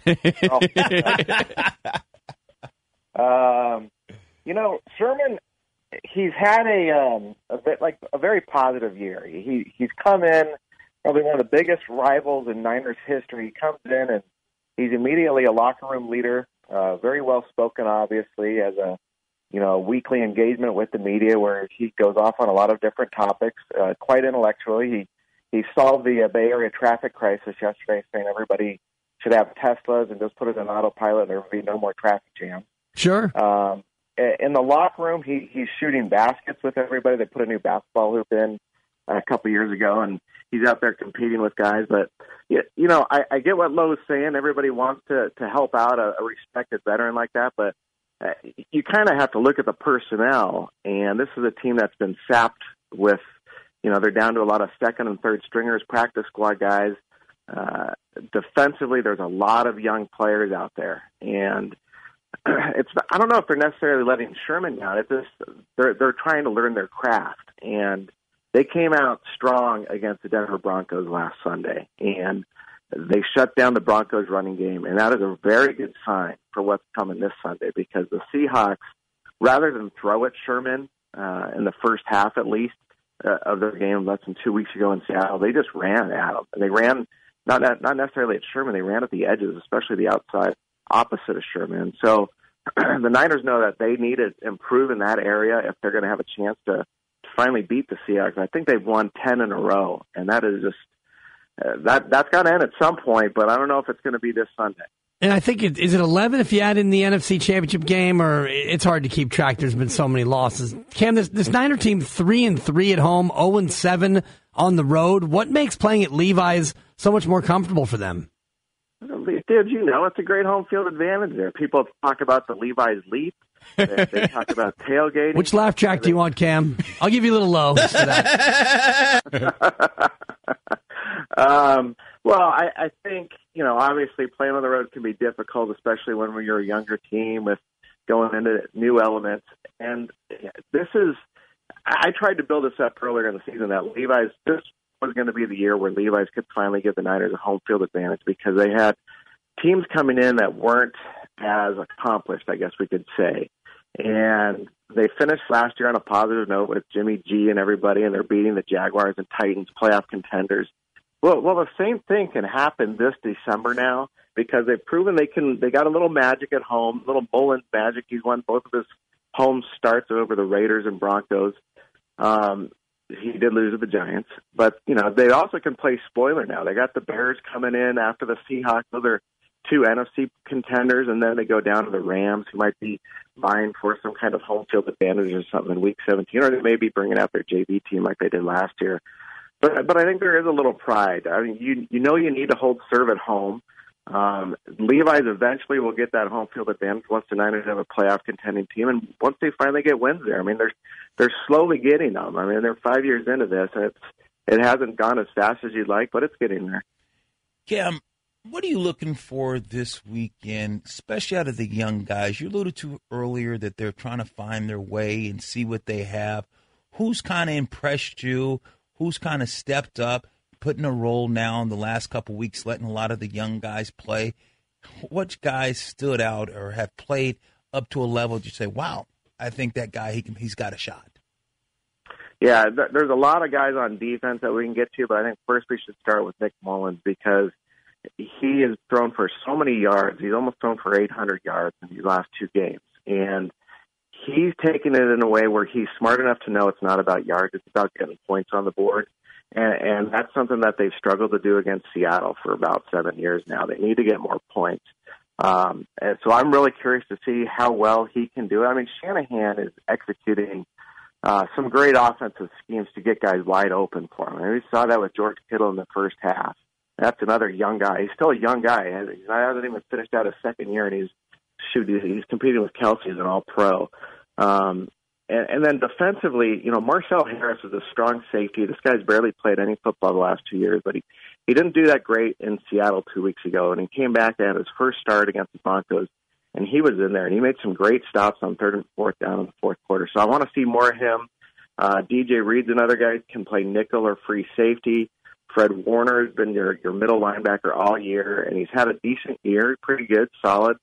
Sherman, he's had a very positive year. He's come in, probably one of the biggest rivals in Niners history. He comes in and he's immediately a locker room leader, very well spoken, obviously, as a weekly engagement with the media where he goes off on a lot of different topics, quite intellectually. He solved the Bay Area traffic crisis yesterday, saying everybody should have Teslas and just put it in autopilot and there will be no more traffic jams. Sure. In the locker room, he's shooting baskets with everybody. They put a new basketball hoop in a couple years ago, and he's out there competing with guys. But, I get what Lowe's saying. Everybody wants to help out a respected veteran like that, but you kind of have to look at the personnel, and this is a team that's been sapped with, they're down to a lot of second and third stringers, practice squad guys. Defensively, there's a lot of young players out there, and I don't know if they're necessarily letting Sherman down. They're trying to learn their craft, and they came out strong against the Denver Broncos last Sunday, and they shut down the Broncos running game, and that is a very good sign for what's coming this Sunday, because the Seahawks, rather than throw at Sherman in the first half at least of their game less than 2 weeks ago in Seattle, they just ran at him. And they ran not necessarily at Sherman, they ran at the edges, especially the outside opposite of Sherman. So the Niners know that they need to improve in that area if they're going to have a chance to finally beat the Seahawks. I think they've won 10 in a row, and that is just that's got to end at some point, but I don't know if it's going to be this Sunday. And I think is it 11 if you add in the NFC Championship game, or it's hard to keep track. There's been so many losses. Cam, this Niner team 3-3 at home, 0-7 on the road. What makes playing at Levi's so much more comfortable for them? Dude, it's a great home field advantage there. People talk about the Levi's Leap. They talk about tailgating. Which laugh track do you want, Cam? I'll give you a little low for that. I think, obviously playing on the road can be difficult, especially when you're a younger team with going into new elements. And I tried to build this up earlier in the season that this was going to be the year where Levi's could finally give the Niners a home field advantage, because they had teams coming in that weren't as accomplished, I guess we could say. And they finished last year on a positive note with Jimmy G and everybody, and they're beating the Jaguars and Titans, playoff contenders. Well, the same thing can happen this December now, because they've proven they got a little magic at home, little Mullins magic. He's won both of his home starts over the Raiders and Broncos. He did lose to the Giants, but they also can play spoiler now. They got the Bears coming in after the Seahawks. So they're two NFC contenders, and then they go down to the Rams, who might be vying for some kind of home field advantage or something in Week 17, or they may be bringing out their JV team like they did last year. But I think there is a little pride. I mean, you need to hold serve at home. Levi's eventually will get that home field advantage once the Niners have a playoff contending team, and once they finally get wins there. I mean, they're slowly getting them. I mean, they're 5 years into this, and it hasn't gone as fast as you'd like, but it's getting there. Cam, what are you looking for this weekend, especially out of the young guys? You alluded to earlier that they're trying to find their way and see what they have. Who's kind of impressed you? Who's kind of stepped up, putting a role now in the last couple of weeks, letting a lot of the young guys play? What guys stood out or have played up to a level that you say, wow, I think that guy, he's got a shot? Yeah, there's a lot of guys on defense that we can get to, but I think first we should start with Nick Mullins, because he has thrown for so many yards. He's almost thrown for 800 yards in these last two games. And he's taken it in a way where he's smart enough to know it's not about yards, it's about getting points on the board. And that's something that they've struggled to do against Seattle for about 7 years now. They need to get more points. And so I'm really curious to see how well he can do it. I mean, Shanahan is executing some great offensive schemes to get guys wide open for him. And we saw that with George Kittle in the first half. That's another young guy. He's still a young guy. He hasn't even finished out his second year, and he's competing with Kelsey as an all-pro. And then defensively, Marcel Harris is a strong safety. This guy's barely played any football the last 2 years, but he didn't do that great in Seattle 2 weeks ago, and he came back at his first start against the Broncos, and he was in there, and he made some great stops on third and fourth down in the fourth quarter. So I want to see more of him. DJ Reed's another guy who can play nickel or free safety Fred Warner has been your middle linebacker all year, and he's had a decent year, pretty good, solid.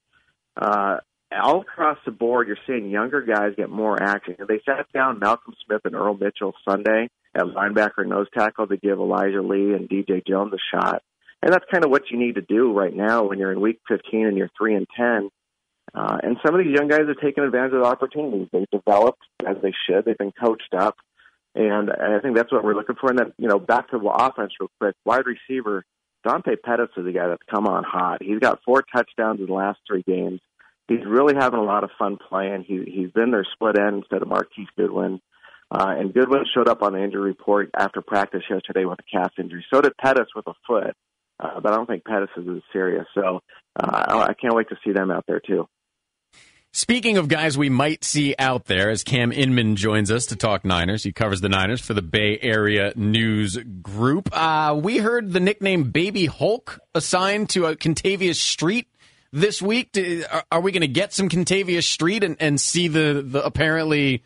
All across the board, you're seeing younger guys get more action. They sat down Malcolm Smith and Earl Mitchell Sunday at linebacker and nose tackle to give Elijah Lee and DJ Jones a shot. And that's kind of what you need to do right now when you're in week 15 and you're 3-10. And some of these young guys have taken advantage of the opportunities. They've developed as they should. They've been coached up. And I think that's what we're looking for. And then, back to the offense real quick, wide receiver, Dante Pettis is a guy that's come on hot. He's got 4 touchdowns in the last 3 games. He's really having a lot of fun playing. He's been their split end instead of Marquise Goodwin. And Goodwin showed up on the injury report after practice yesterday with a calf injury. So did Pettis with a foot. But I don't think Pettis is as serious. So I can't wait to see them out there, too. Speaking of guys we might see out there, as Cam Inman joins us to talk Niners. He covers the Niners for the Bay Area News Group. We heard the nickname Baby Hulk assigned to Contavious Street this week. Are we going to get some Contavious Street and see the apparently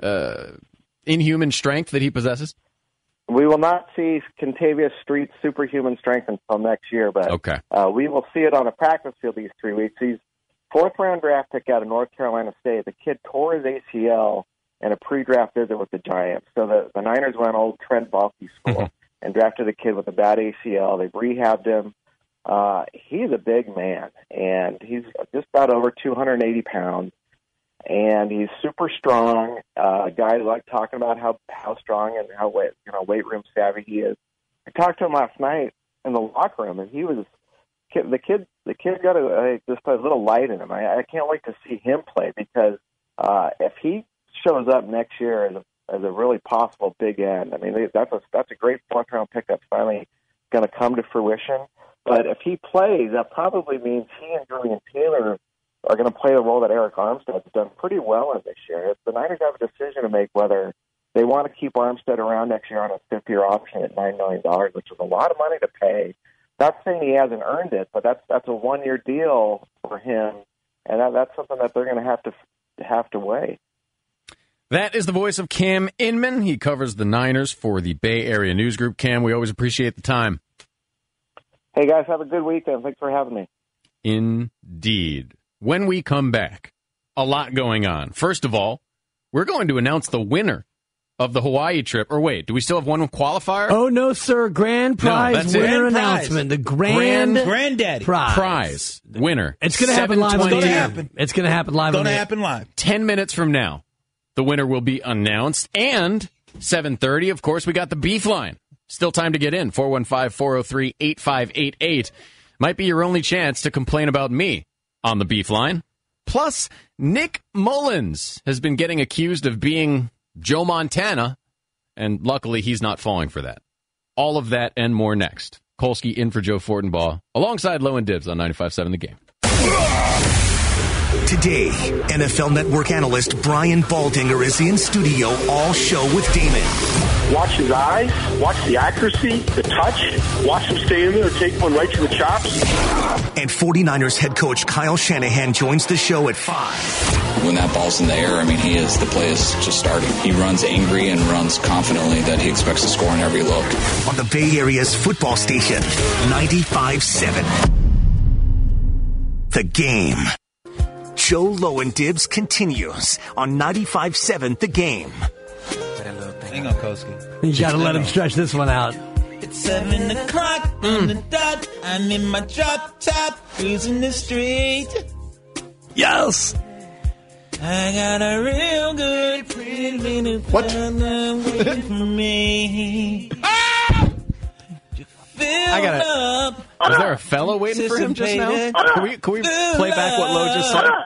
inhuman strength that he possesses? We will not see Contavious Street's superhuman strength until next year, but okay. We will see it on a practice field these 3 weeks. He's 4th-round draft pick out of North Carolina State. The kid tore his ACL in a pre-draft visit with the Giants. So the Niners went old Trent Baalke school and drafted a kid with a bad ACL. They've rehabbed him. He's a big man, and he's just about over 280 pounds. And he's super strong. Guys like talking about how strong and how weight room savvy he is. I talked to him last night in the locker room, and he was the kid got just a little light in him. I can't wait to see him play because if he shows up next year as a really possible big end, I mean that's a great 4th-round pick that's finally going to come to fruition. But if he plays, that probably means he and Julian Taylor are going to play the role that Eric Armstead's done pretty well in this year. The Niners have a decision to make whether they want to keep Armstead around next year on a 5th-year option at $9 million, which is a lot of money to pay. Not saying he hasn't earned it, but that's a 1-year deal for him, and that's something that they're going to have to weigh. That is the voice of Cam Inman. He covers the Niners for the Bay Area News Group. Cam, we always appreciate the time. Hey, guys, have a good weekend. Thanks for having me. Indeed. When we come back, a lot going on. First of all, we're going to announce the winner of the Hawaii trip. Or wait, do we still have one qualifier? Oh, no, sir. Grand prize winner announcement. The Granddaddy prize winner. It's going to happen live on the air. It's going to happen live on the air. It's going to happen live. 10 minutes from now, the winner will be announced. And 7:30, of course, we got the Beef Line. Still time to get in. 415-403-8588. Might be your only chance to complain about me on the Beef Line. Plus, Nick Mullins has been getting accused of being Joe Montana, and luckily he's not falling for that. All of that and more next. Kolsky in for Joe Fortenbaugh, alongside Low and Dibs on 95.7 The Game. Today, NFL Network analyst Brian Baldinger is in studio all show with Damon. Watch his eyes, watch the accuracy, the touch, watch him stay in there, take one right to the chops. And 49ers head coach Kyle Shanahan joins the show at 5. When that ball's in the air, the play is just starting. He runs angry and runs confidently that he expects to score in every look. On the Bay Area's football station, 95.7. The Game. Joe Low and Dibs continues on 95.7 The Game. Hang on, Kolsky. You got to let him stretch this one out. It's 7 o'clock on the dot. I'm in my drop top, cruising the street. Yes. I got a real good pretty little fella waiting for me. Was there a fella waiting for him just now? Can we play back what Lo just said?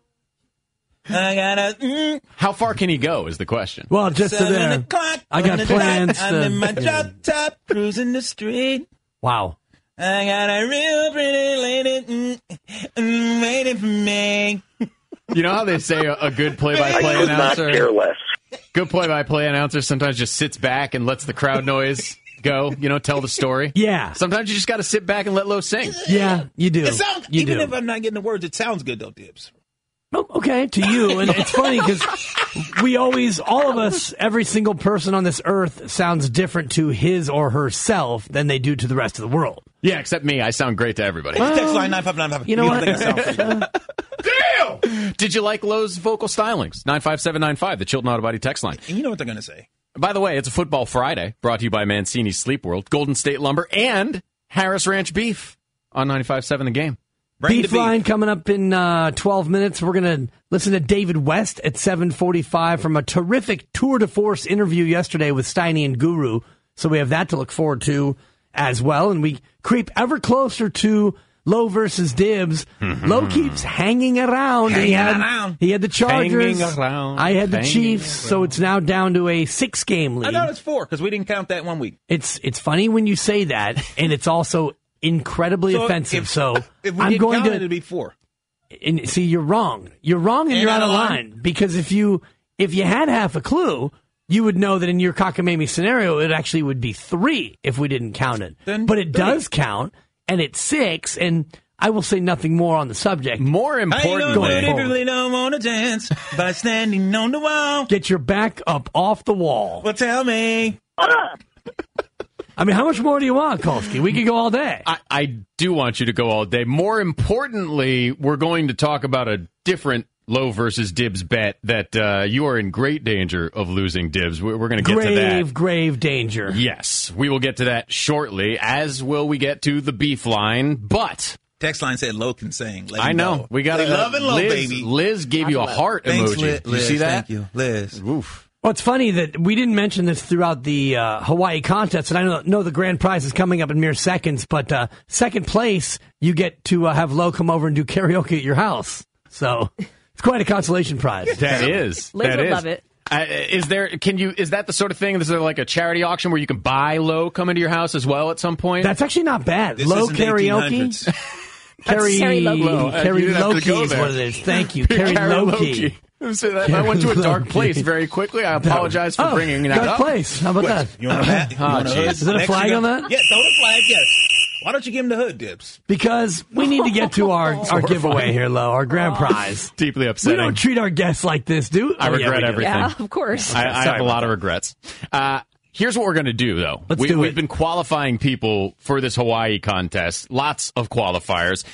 How far can he go is the question. Well, just to there. I got plans. I'm in my drop top, cruising the street. Wow. I got a real pretty lady waiting for me. You know how they say a good play-by-play announcer? I could not care less. Good play-by-play announcer sometimes just sits back and lets the crowd noise go, tell the story. Yeah. Sometimes you just got to sit back and let Lo sing. Yeah, you do. Even if I'm not getting the words, it sounds good, though, Dibs. Oh, okay, to you. And it's funny because we always, all of us, every single person on this earth sounds different to his or herself than they do to the rest of the world. Yeah, except me. I sound great to everybody. Text line 95955. You know what? Damn! Did you like Lowe's vocal stylings? 95795, the Chilton Auto Body text line. And you know what they're going to say. By the way, it's a Football Friday, brought to you by Mancini Sleep World, Golden State Lumber, and Harris Ranch Beef on 95.7 The Game. Beef line coming up in 12 minutes. We're going to listen to David West at 7:45 from a terrific tour de force interview yesterday with Steiny and Guru. So we have that to look forward to as well. And we creep ever closer to Lowe versus Dibbs. Lowe keeps hanging around. He had the Chargers. I had the Chiefs. So it's now down to a 6-game lead. I thought it's 4 because we didn't count that 1 week. It's funny when you say that, and it's also incredibly offensive. If we didn't count it, it'd be 4. And see, you're wrong. You're wrong, and you're out of line. Because if you had half a clue, you would know that in your cockamamie scenario, it actually would be 3 if we didn't count it. But it does count, and it's 6. And I will say nothing more on the subject. More importantly, I really don't want to dance by standing on the wall. Get your back up off the wall. Well, tell me. I mean, how much more do you want, Kolsky? We could go all day. I do want you to go all day. More importantly, we're going to talk about a different Lowe versus Dibbs bet that you are in great danger of losing, Dibbs. We're going to get to that. Grave danger. Yes, we will get to that shortly, as will we get to the beef line. But text line said Lowe can sing. I know. We got to love and Lowe, baby. Liz gave you a heart emoji. Did you see that? Thank you, Liz. Oof. Well, it's funny that we didn't mention this throughout the Hawaii contest, and I know the grand prize is coming up in mere seconds, but second place, you get to have Lowe come over and do karaoke at your house. So it's quite a consolation prize. That is. Liz would love it. Is that the sort of thing? Is there like a charity auction where you can buy Lowe come into your house as well at some point? That's actually not bad. This Lowe isn't karaoke. 1800s. Karaoke Loki is what it is. Thank you. Karaoke. I went to a dark place very quickly. I apologize for bringing that dark up. Place. How about that? You want a hat? You want a hood? Is there a flag on that? Yeah, throw the flag, yes. Why don't you give him the hood, Dibbs? Because we need to get to our giveaway here, Lo, our grand prize. Deeply upsetting. We don't treat our guests like this, do I regret everything. Yeah, of course. I have a lot of regrets. Here's what we're going to do, though. We've been qualifying people for this Hawaii contest. Lots of qualifiers.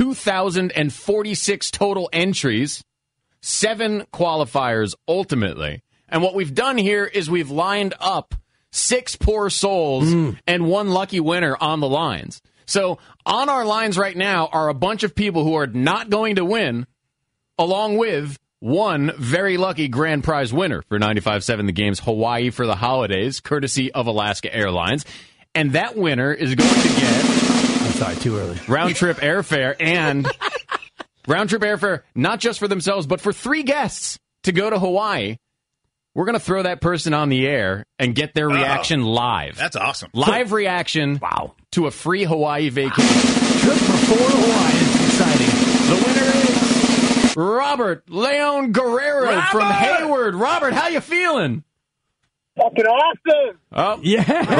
2,046 total entries. 7 qualifiers ultimately. And what we've done here is we've lined up 6 poor souls and 1 lucky winner on the lines. So on our lines right now are a bunch of people who are not going to win, along with 1 very lucky grand prize winner for 95.7 The Game's Hawaii for the Holidays, courtesy of Alaska Airlines. And that winner is going to get... I'm sorry, too early. Round-trip airfare and... round-trip airfare, not just for themselves, but for 3 guests to go to Hawaii. We're going to throw that person on the air and get their reaction live. That's awesome. Live reaction to a free Hawaii vacation. Trip for 4 Hawaii. It's exciting. The winner is Robert Leon Guerrero from Hayward. Robert, how you feeling? Fucking awesome. Oh, yeah.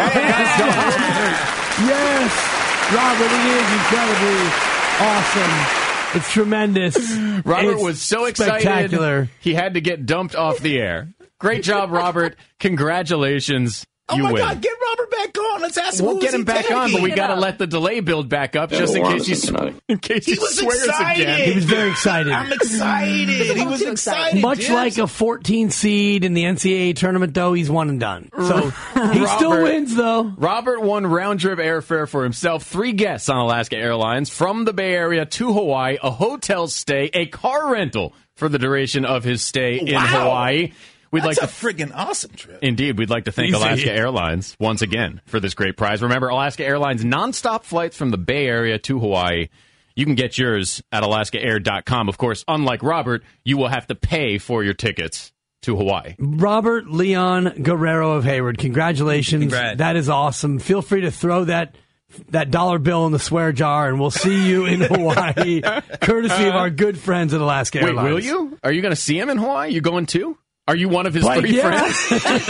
Yes. Robert, it is incredibly awesome. It's tremendous. Robert was so excited. Spectacular. He had to get dumped off the air. Great job, Robert. Congratulations. Oh, you my win. God. Get Robert back on. Let's ask him. We'll get him back on, but we got to let the delay build back up just in case he was swears excited. again. He was very excited. I'm excited. He was excited. Much like a 14 seed in the NCAA tournament, though, he's one and done. So he still wins, though. Robert won round-trip airfare for himself, 3 guests on Alaska Airlines from the Bay Area to Hawaii, a hotel stay, a car rental for the duration of his stay in Hawaii. That's a friggin' awesome trip. Indeed, we'd like to thank Alaska Airlines once again for this great prize. Remember, Alaska Airlines nonstop flights from the Bay Area to Hawaii. You can get yours at alaskaair.com. Of course, unlike Robert, you will have to pay for your tickets to Hawaii. Robert Leon Guerrero of Hayward, congratulations. Congrats. That is awesome. Feel free to throw that dollar bill in the swear jar, and we'll see you in Hawaii, courtesy of our good friends at Alaska Airlines. Wait, will you? Are you going to see him in Hawaii? You going too? Are you one of his three friends?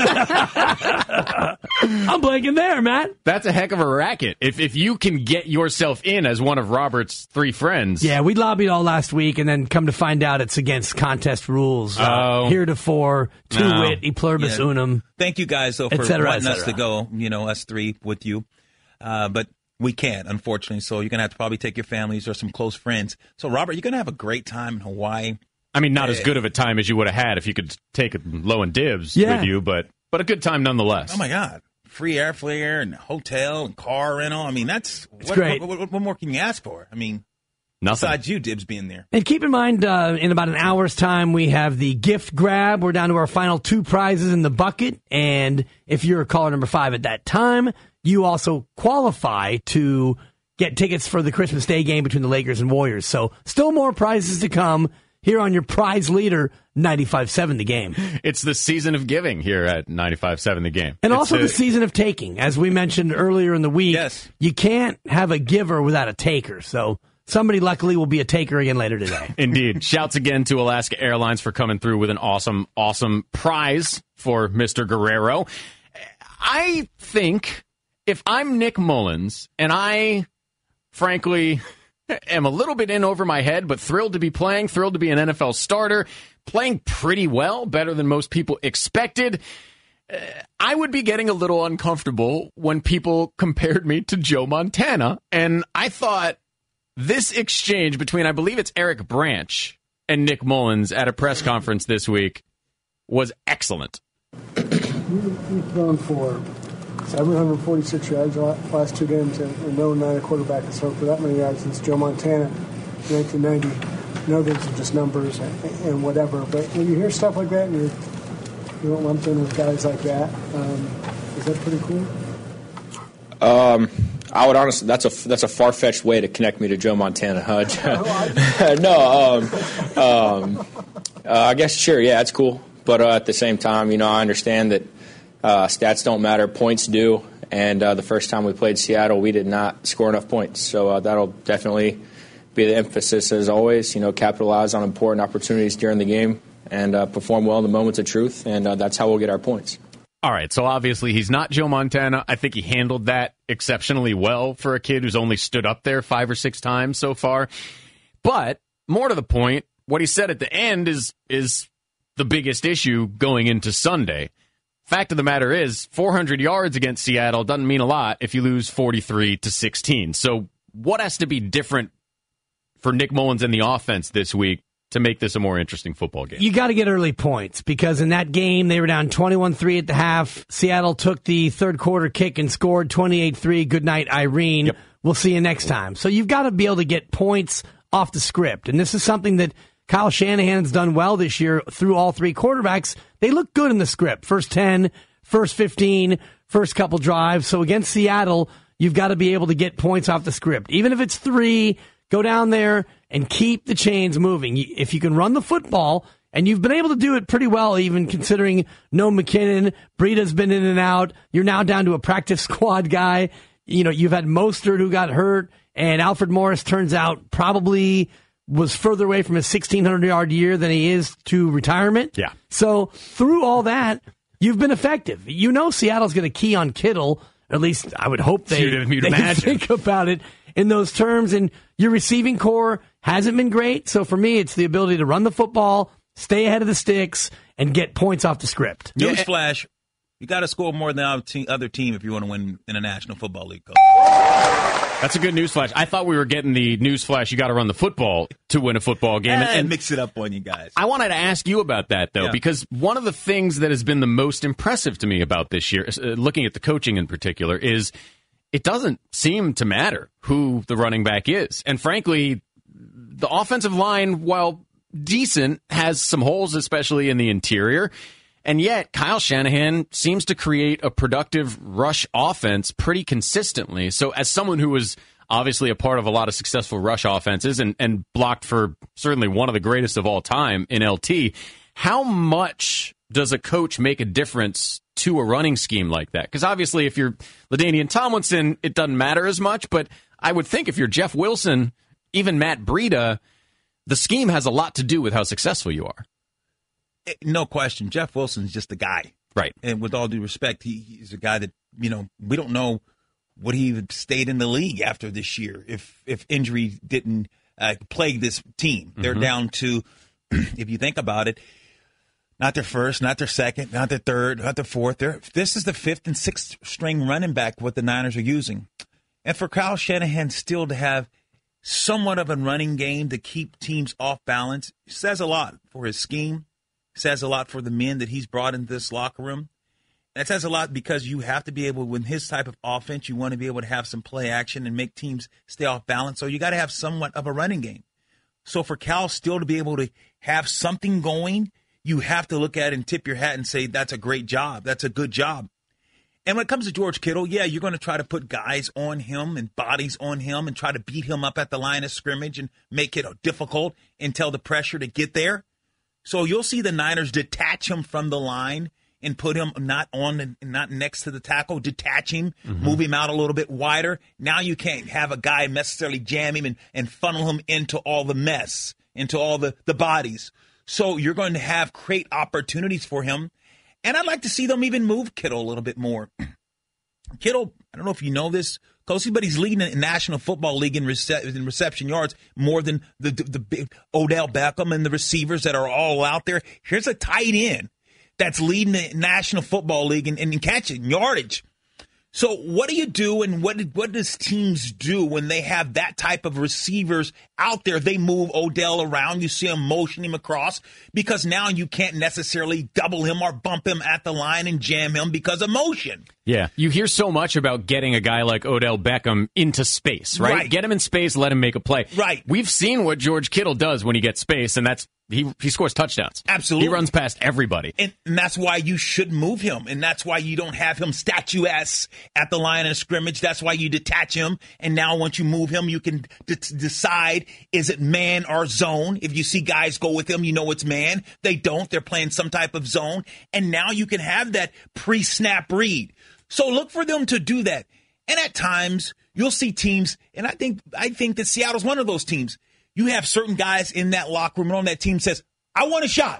I'm blanking there, Matt. That's a heck of a racket. If you can get yourself in as one of Robert's three friends. Yeah, we lobbied all last week, and then come to find out it's against contest rules. Heretofore, to wit, e pluribus unum. Thank you guys, though, for wanting us to go, us three with you. But we can't, unfortunately, so you're going to have to probably take your families or some close friends. So, Robert, you're going to have a great time in Hawaii. I mean, not as good of a time as you would have had if you could take Low and Dibs with you, but a good time nonetheless. Oh, my God. Free airfare and hotel and car rental. I mean, that's great. What more can you ask for? I mean, nothing. Besides you, Dibs, being there. And keep in mind, in about an hour's time, we have the gift grab. We're down to our final 2 prizes in the bucket. And if you're caller number 5 at that time, you also qualify to get tickets for the Christmas Day game between the Lakers and Warriors. So still more prizes to come here on your prize leader, 95.7 The Game. It's the season of giving here at 95.7 The Game. And also the season of taking. As we mentioned earlier in the week, you can't have a giver without a taker. So somebody luckily will be a taker again later today. Indeed. Shouts again to Alaska Airlines for coming through with an awesome, awesome prize for Mr. Guerrero. I think if I'm Nick Mullins, and I, frankly, am a little bit in over my head, but thrilled to be playing, thrilled to be an NFL starter, playing pretty well, better than most people expected, I would be getting a little uncomfortable when people compared me to Joe Montana. And I thought this exchange between, I believe it's Eric Branch and Nick Mullins at a press conference this week was excellent. You've thrown for 746 yards last 2 games, and no Niner quarterback has thrown for that many yards since Joe Montana in 1990. I know those are just numbers and whatever, but when you hear stuff like that and you don't lump in with guys like that, is that pretty cool? I would honestly, that's a far-fetched way to connect me to Joe Montana. I guess, sure, yeah, it's cool. But at the same time, I understand that stats don't matter, points do. And the first time we played Seattle, we did not score enough points. So that'll definitely be the emphasis as always, capitalize on important opportunities during the game and perform well in the moments of truth. And that's how we'll get our points. All right, so obviously he's not Joe Montana. I think he handled that exceptionally well for a kid who's only stood up there 5 or 6 times so far. But more to the point, what he said at the end is the biggest issue going into Sunday. Fact of the matter is, 400 yards against Seattle doesn't mean a lot if you lose 43-16. So what has to be different for Nick Mullins and the offense this week to make this a more interesting football game? You got to get early points, because in that game, they were down 21-3 at the half. Seattle took the third quarter kick and scored 28-3. Good night, Irene. Yep. We'll see you next time. So you've got to be able to get points off the script. And this is something that Kyle Shanahan's done well this year through all 3 quarterbacks. They look good in the script. First 10, first 15, first couple drives. So against Seattle, you've got to be able to get points off the script. Even if it's 3, go down there and keep the chains moving. If you can run the football, and you've been able to do it pretty well, even considering no McKinnon, Breida's been in and out. You're now down to a practice squad guy. You've had Mostert who got hurt, and Alfred Morris turns out probably was further away from his 1,600-yard year than he is to retirement. Yeah. So through all that, you've been effective. Seattle's going to key on Kittle. At least I would hope they think about it in those terms. And your receiving core hasn't been great. So for me, it's the ability to run the football, stay ahead of the sticks, and get points off the script. Newsflash, you got to score more than the other team if you want to win in a National Football League. That's a good newsflash. I thought we were getting the newsflash, you got to run the football to win a football game. And mix it up on you guys. I wanted to ask you about that, though, because one of the things that has been the most impressive to me about this year, looking at the coaching in particular, is it doesn't seem to matter who the running back is. And frankly, the offensive line, while decent, has some holes, especially in the interior. And yet, Kyle Shanahan seems to create a productive rush offense pretty consistently. So as someone who was obviously a part of a lot of successful rush offenses and blocked for certainly one of the greatest of all time in LT, how much does a coach make a difference to a running scheme like that? Because obviously if you're LaDainian Tomlinson, it doesn't matter as much. But I would think if you're Jeff Wilson, even Matt Breida, the scheme has a lot to do with how successful you are. No question. Jeff Wilson's just a guy. Right. And with all due respect, he's a guy that, we don't know would he have stayed in the league after this year if injury didn't plague this team. They're down to, if you think about it, not their first, not their second, not their third, not their fourth. This is the fifth and sixth string running back what the Niners are using. And for Kyle Shanahan still to have somewhat of a running game to keep teams off balance says a lot for his scheme, says a lot for the men that he's brought into this locker room. That says a lot because you have to be able, with his type of offense, you want to be able to have some play action and make teams stay off balance. So you got to have somewhat of a running game. So for Cal still to be able to have something going, you have to look at it and tip your hat and say, that's a great job. That's a good job. And when it comes to George Kittle, yeah, you're going to try to put guys on him and bodies on him and try to beat him up at the line of scrimmage and make it difficult and tell the pressure to get there. So you'll see the Niners detach him from the line and put him not on and not next to the tackle, detach him, move him out a little bit wider. Now you can't have a guy necessarily jam him and funnel him into all the mess, into all the bodies. So you're going to create opportunities for him. And I'd like to see them even move Kittle a little bit more. Kittle, I don't know if you know this, Kosi, but he's leading the National Football League in reception yards more than the big Odell Beckham and the receivers that are all out there. Here's a tight end that's leading the National Football League in catching yardage. So what do you do, and what does teams do when they have that type of receivers out there? They move Odell around. You see them motion him across because now you can't necessarily double him or bump him at the line and jam him because of motion. Yeah, you hear so much about getting a guy like Odell Beckham into space, right? Get him in space, let him make a play. Right. We've seen what George Kittle does when he gets space, and that's he scores touchdowns. Absolutely. He runs past everybody. And that's why you should move him, and that's why you don't have him statuesque at the line of scrimmage. That's why you detach him, and now once you move him, you can decide, is it man or zone? If you see guys go with him, you know it's man. They don't. They're playing some type of zone, and now you can have that pre-snap read. So look for them to do that. And at times, you'll see teams, and I think that Seattle's one of those teams. You have certain guys in that locker room on that team says, I want a shot.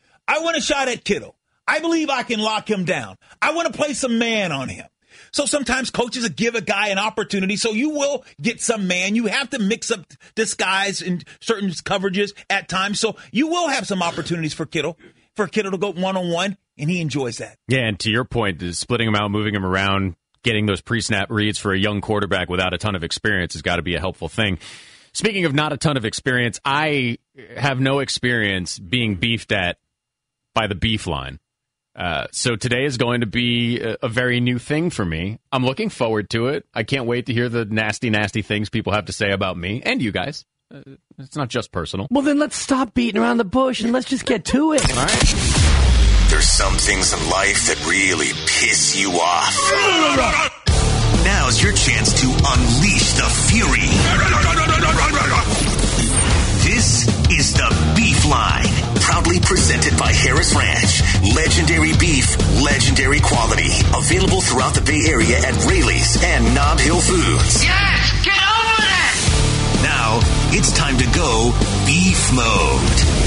I want a shot at Kittle. I believe I can lock him down. I want to play some man on him. So sometimes coaches give a guy an opportunity, so you will get some man. You have to mix up disguise in certain coverages at times, so you will have some opportunities for Kittle to go one-on-one, and he enjoys that. Yeah, and to your point, splitting him out, moving him around, getting those pre-snap reads for a young quarterback without a ton of experience has got to be a helpful thing. Speaking of not a ton of experience, I have no experience being beefed at by the beef line. So today is going to be a very new thing for me. I'm looking forward to it. I can't wait to hear the nasty, nasty things people have to say about me and you guys. It's not just personal. Well, then let's stop beating around the bush and let's just get to it. All right. There's some things in life that really piss you off. Now's your chance to unleash the fury. This is the Beef Line, proudly presented by Harris Ranch. Legendary beef, legendary quality. Available throughout the Bay Area at Rayleigh's and Nob Hill Foods. Yes, get over it! Now, it's time to go beef mode.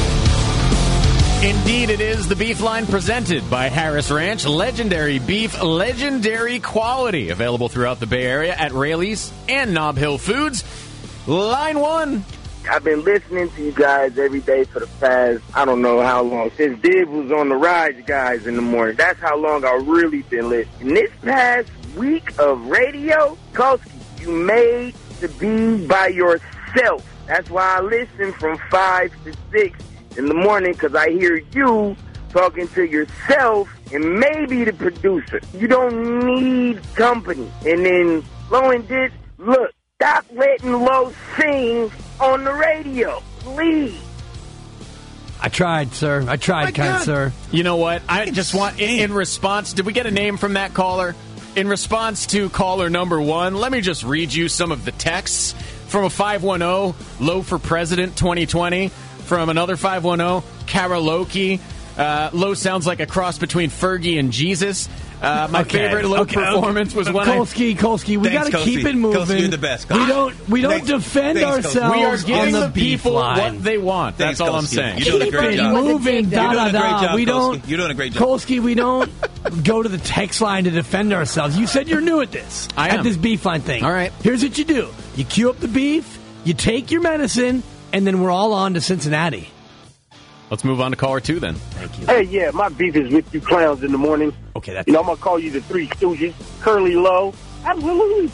Indeed, it is the Beef Line presented by Harris Ranch. Legendary beef, legendary quality. Available throughout the Bay Area at Rayleigh's and Nob Hill Foods. Line one. I've been listening to you guys every day for the past, I don't know how long. Since Dib was on the Rise Guys in the morning. That's how long I've really been listening. This past week of radio, Koski, you made to be by yourself. That's why I listen from 5 to 6 in the morning, because I hear you talking to yourself and maybe the producer. You don't need company. And then Low and Dib, look, stop letting Low sing on the radio, please. I tried, sir. I tried, kind sir. You know what? I just want, in response, did we get a name from that caller? In response to caller number one, let me just read you some of the texts from a 510, Low for President 2020. From another 510, karaoke. Low sounds like a cross between Fergie and Jesus. My favorite Luke performance was when Kolsky, we got to keep it moving. Kolsky, you're the best. Kolsky. We don't defend ourselves. We are giving on the people what they want. Thanks, That's all Kolsky. I'm saying. You're doing a great job. Moving, You're doing a great job, We Kolsky. don't. You're doing a great job. Kolsky, we don't go to the text line to defend ourselves. You said you're new at this. I am. At this beef line thing. All right. Here's what you do. You cue up the beef, you take your medicine, and then we're all on to Cincinnati. Let's move on to caller 2 then. Thank you. Hey, yeah, my beef is with you clowns in the morning. Okay, that's I'm going to call you the Three Stooges. Curly Low. Absolutely.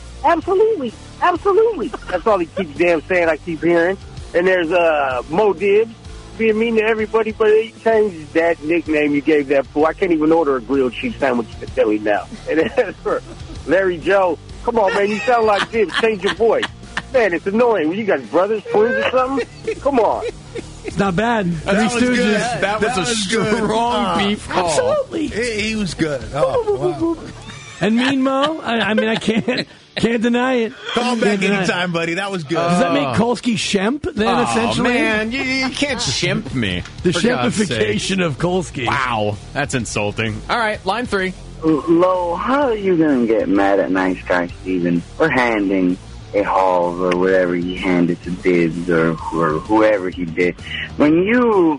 That's all he keeps damn saying, I keep hearing. And there's Mo Dibs being mean to everybody, but he changed that nickname you gave that fool. I can't even order a grilled cheese sandwich at Philly now. And as for Larry Joe, come on, man, you sound like Dibs. Change your voice. Man, it's annoying. You got brothers, twins or something? Come on. It's not bad. That was good. That was a strong beef call. Absolutely. He was good. Oh, wow. And Mean Mo, I mean, I can't deny it. Call back anytime, buddy. That was good. Does that make Kolsky Shemp then, essentially? Man, you can't shimp me. The for God's sake. shempification of Kolsky. Wow, that's insulting. All right, line 3. Lo, how are you going to get mad at Nice Guy Steven for handing a Halls or whatever he handed to Dibs or whoever he did when you're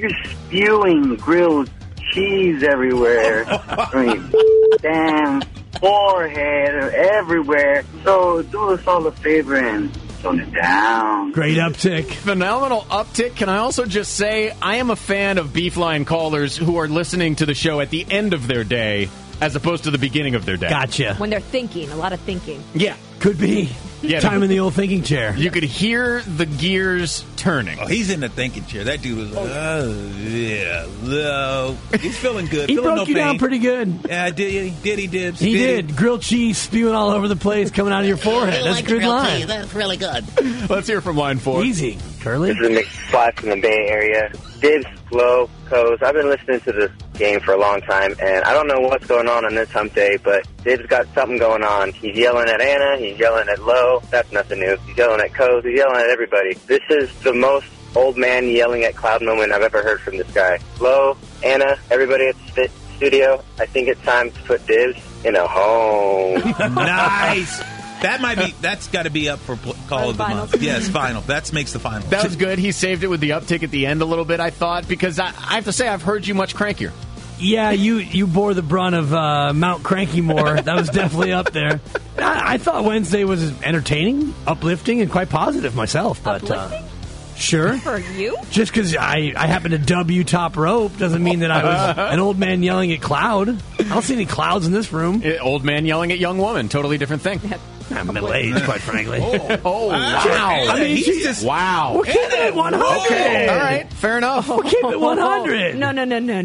spewing grilled cheese everywhere? I mean, damn forehead or everywhere. So do us all a favor and tone it down. Great uptick. Phenomenal uptick. Can I also just say I am a fan of Beefline callers who are listening to the show at the end of their day as opposed to the beginning of their day. Gotcha. When they're thinking, a lot of thinking. Yeah. Could be. Yeah, Time in the old thinking chair. You could hear the gears turning. Oh, he's in the thinking chair. That dude was like, yeah, no. He's feeling good. He feeling broke no you down pain. pretty good. Yeah, he did. He did. Grilled cheese spewing all over the place, coming out of your forehead. That's a good line. That's really good. Let's hear from line 4. Easy. Curly. This is Nick Flash from the Bay Area. Dibs, Low, Coz. I've been listening to this game for a long time, and I don't know what's going on this hump day, but Dibs got something going on. He's yelling at Anna. He's yelling at Low. That's nothing new. He's yelling at Coz. He's yelling at everybody. This is the most old man yelling at cloud moment I've ever heard from this guy. Low, Anna, everybody at the studio, I think it's time to put Dibs in a home. Nice. That's got to be up for call of the month. Yes, final. That makes the final. That was good. He saved it with the uptick at the end a little bit, I thought, because I have to say I've heard you much crankier. Yeah, you bore the brunt of Mount Crankymore. That was definitely up there. I thought Wednesday was entertaining, uplifting, and quite positive myself. But sure. For you? Just because I happen to dub you top rope doesn't mean that I was an old man yelling at cloud. I don't see any clouds in this room. Old man yelling at young woman. Totally different thing. I'm middle-aged, quite frankly. Oh, wow. I mean, he's just... Wow. We're keeping it 100. Okay. All right. Fair enough. We're keeping it 100. No.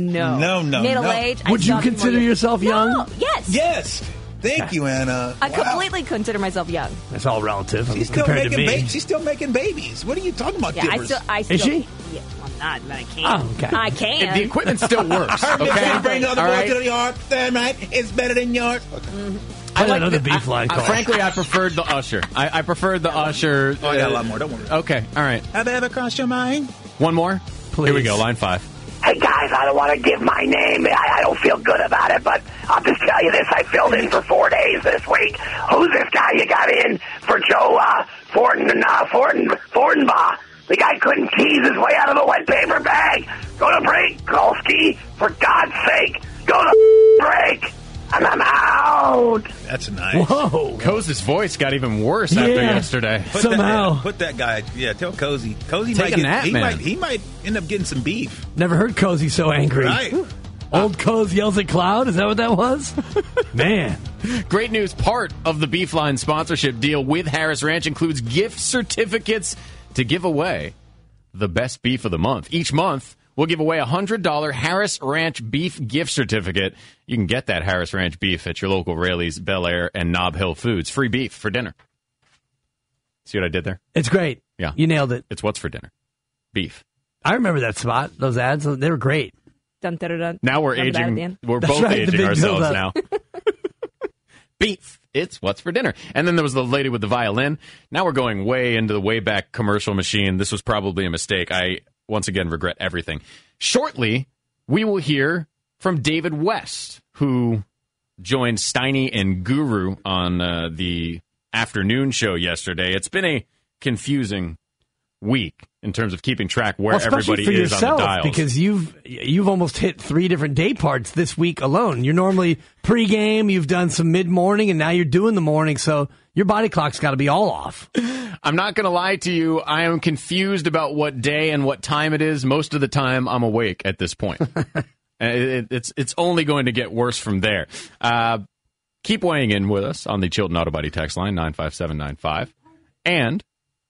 No. Middle-aged. Would you consider yourself young? No, yes. Yes. Thank you, Anna. I completely consider myself young. That's all relative. She's still compared to me. making She's still making babies. What are you talking about, Yeah, Dippers? I still. Is she? Yeah, well, I'm not, but I can. Oh, okay. I can. The equipment still works. Okay. Bring the other All boy right. to the yard. Damn right. It's better than yours. I like another beef line call. Frankly, I preferred the usher. I preferred the usher. Oh, I got a lot more. Don't worry. Okay. All right. Have I ever crossed your mind? One more? Please. Here we go. Line 5. Hey, guys, I don't want to give my name. I don't feel good about it, but I'll just tell you this. I filled in for 4 days this week. Who's this guy you got in for Joe Fortenbaugh? The guy couldn't tease his way out of a wet paper bag. Go to break, Kolsky. For God's sake, go to break. And I'm out. That's nice. Whoa. Koz's voice got even worse after yesterday. Somehow. Put that guy. Yeah, tell Cozy. Cozy Take might a nap, man. He might end up getting some beef. Never heard Cozy so angry. Right. Old Coz yells at cloud? Is that what that was? Man. Great news. Part of the Beefline sponsorship deal with Harris Ranch includes gift certificates to give away the best beef of the month. Each month, we'll give away a $100 Harris Ranch beef gift certificate. You can get that Harris Ranch beef at your local Raley's, Bel Air, and Nob Hill Foods. Free beef for dinner. See what I did there? It's great. Yeah. You nailed it. It's what's for dinner. Beef. I remember that spot, those ads. They were great. Dun, dun, dun, dun. Now we're Remember that at the aging. end? We're That's both right, the aging big ourselves build-up. now. Beef. It's what's for dinner. And then there was the lady with the violin. Now we're going way into the way back commercial machine. This was probably a mistake. I, once again, regret everything. Shortly, we will hear from David West, who joined Steiny and Guru on the afternoon show yesterday. It's been a confusing week in terms of keeping track where everybody for is yourself, on the dials. Because you've almost hit 3 different day parts this week alone. You're normally pregame, you've done some mid-morning, and now you're doing the morning, so your body clock's got to be all off. I'm not going to lie to you. I am confused about what day and what time it is. Most of the time, I'm awake at this point. It's only going to get worse from there. Keep weighing in with us on the Chilton Auto Body text line, 95795, and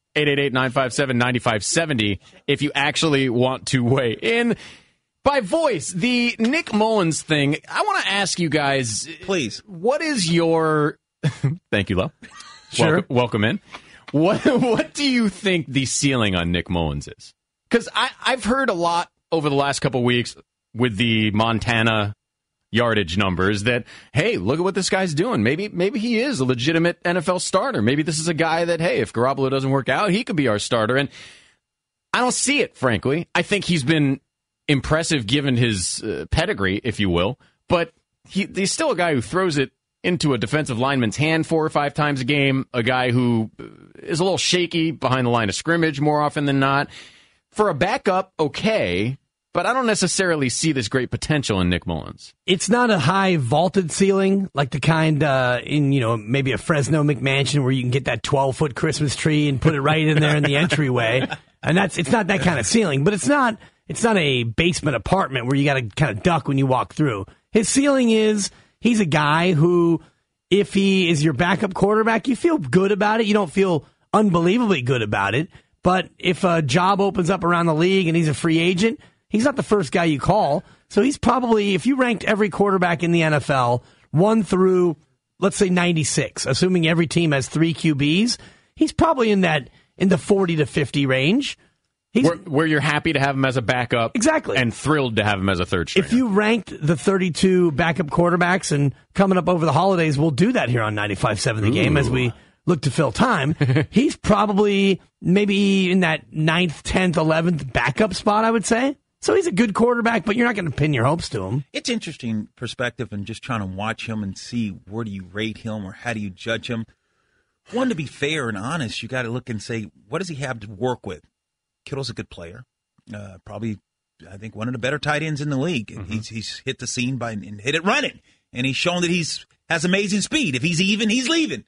888-957-9570 if you actually want to weigh in by voice. The Nick Mullins thing, I want to ask you guys, please, what is your... Thank you, Lo. Sure. Welcome in. What do you think the ceiling on Nick Mullins is? Because I've heard a lot over the last couple of weeks with the Montana yardage numbers that, hey, look at what this guy's doing. Maybe he is a legitimate NFL starter. Maybe this is a guy that, hey, if Garoppolo doesn't work out, he could be our starter. And I don't see it, frankly. I think he's been impressive given his pedigree, if you will. But he's still a guy who throws it into a defensive lineman's hand 4 or 5 times a game, a guy who is a little shaky behind the line of scrimmage more often than not. For a backup, okay, but I don't necessarily see this great potential in Nick Mullins. It's not a high vaulted ceiling like the kind in, maybe a Fresno McMansion where you can get that 12-foot Christmas tree and put it right in there in the entryway. And it's not that kind of ceiling, but it's not a basement apartment where you got to kind of duck when you walk through. His ceiling is he's a guy who, if he is your backup quarterback, you feel good about it. You don't feel unbelievably good about it. But if a job opens up around the league and he's a free agent, he's not the first guy you call. So he's probably, if you ranked every quarterback in the NFL 1 through, let's say 96, assuming every team has 3 QBs, he's probably in the 40 to 50 range. Where you're happy to have him as a backup. Exactly. And thrilled to have him as a third stringer. If you ranked the 32 backup quarterbacks, and coming up over the holidays, we'll do that here on 95.7 The Game as we look to fill time. He's probably maybe in that 9th, 10th, 11th backup spot, I would say. So he's a good quarterback, but you're not going to pin your hopes to him. It's interesting perspective and just trying to watch him and see where do you rate him or how do you judge him. One, to be fair and honest, you got to look and say, what does he have to work with? Kittle's a good player. Probably, I think, one of the better tight ends in the league. Mm-hmm. He's hit the scene and hit it running. And he's shown that has amazing speed. If he's even, he's leaving.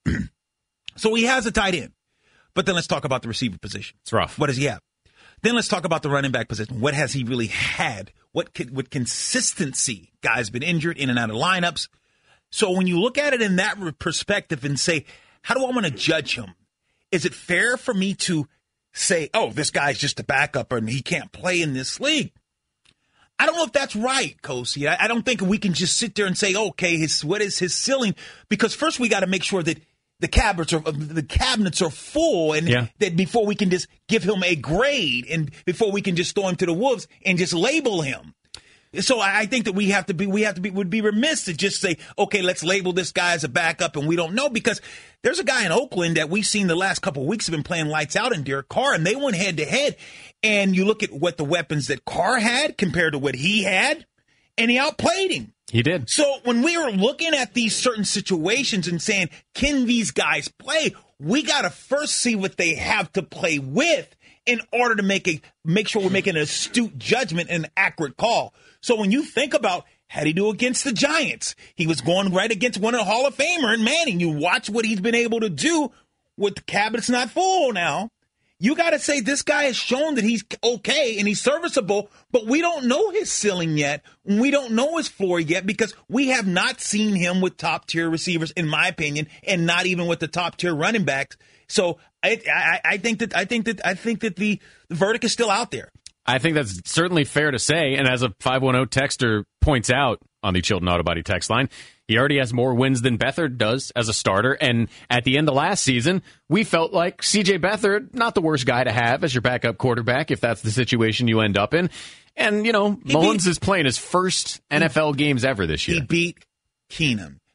So he has a tight end. But then let's talk about the receiver position. It's rough. What does he have? Then let's talk about the running back position. What has he really had? What consistency? Guy's been injured, in and out of lineups. So when you look at it in that perspective and say, how do I want to judge him? Is it fair for me to say, oh, this guy's just a backup and he can't play in this league? I don't know if that's right, Kosi. I don't think we can just sit there and say, okay, what is his ceiling? Because first we got to make sure that the cabinets are full, and that before we can just give him a grade, and before we can just throw him to the wolves and just label him. So I think that would be remiss to just say, okay, let's label this guy as a backup, and we don't know, because there's a guy in Oakland that we've seen the last couple of weeks have been playing lights out in Derek Carr, and they went head to head, and you look at what the weapons that Carr had compared to what he had, and he outplayed him. He did. So when we are looking at these certain situations and saying, can these guys play? We got to first see what they have to play with in order to make sure we're making an astute judgment and an accurate call. So when you think about how he do against the Giants, he was going right against one of the Hall of Famer and Manning. You watch what he's been able to do with the cabinets not full now. You got to say this guy has shown that he's okay and he's serviceable, but we don't know his ceiling yet. We don't know his floor yet because we have not seen him with top-tier receivers, in my opinion, and not even with the top-tier running backs. So I think that the verdict is still out there. I think that's certainly fair to say, and as a 510 texter points out on the Chilton Auto Body text line, he already has more wins than Beathard does as a starter, and at the end of last season, we felt like C.J. Beathard, not the worst guy to have as your backup quarterback if that's the situation you end up in. And, Mullins is playing his first NFL games ever this year. He beat Keenum.